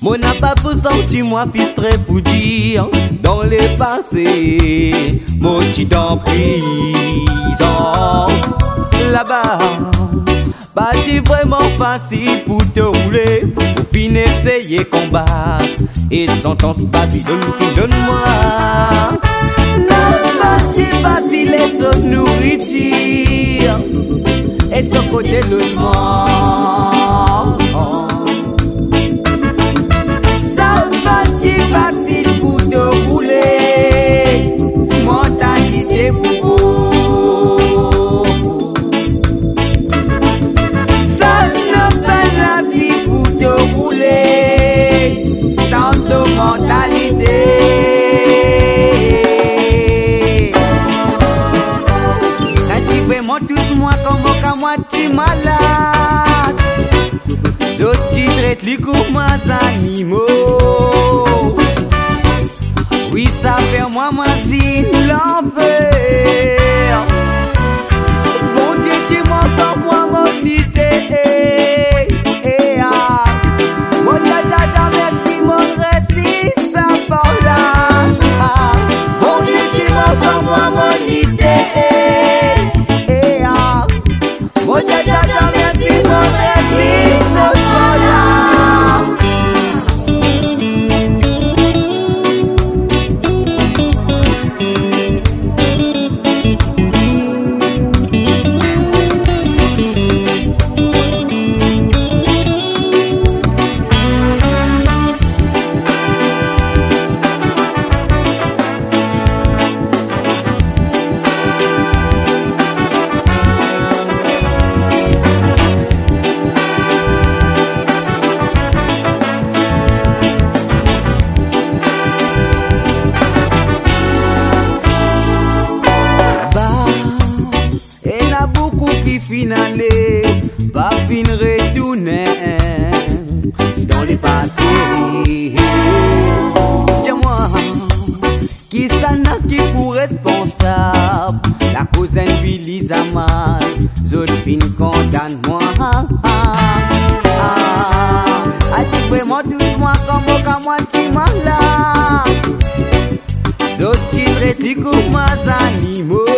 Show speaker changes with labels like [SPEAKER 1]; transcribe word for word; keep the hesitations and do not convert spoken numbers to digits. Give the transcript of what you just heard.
[SPEAKER 1] Moi n'a pas pour sentir moi pistré pour dire dans les passés. Moi tu dans prison là-bas. Pas vraiment facile pour te rouler, ou bien essayer combattre. Et sentence Babylone qui donne-moi. Non, pas si facile et son nourriture. Et son côté logement. Ça pas si facile pour te rouler. Mentalité pour vous. Mentalité. Ça dit vraiment tous moi comme au moitié malade. Zoti traite les comme animaux. Oui, ça fait moi ma zine l'enfer. Mon Dieu, tu m'en sors moi mon idée. Mon Dieu, merci mon récit. Moi mon idée, eh ah, mon Dieu, merci mon récit, ce là. Finale, pas fin retourner dans les passés. Dis-moi, qui ça n'a qui pour responsable? La cousine Billy Zamal, Zolfine condamne-moi. A-tu vraiment tous moi comme au moi tu m'as là? Zoti traite comme animaux.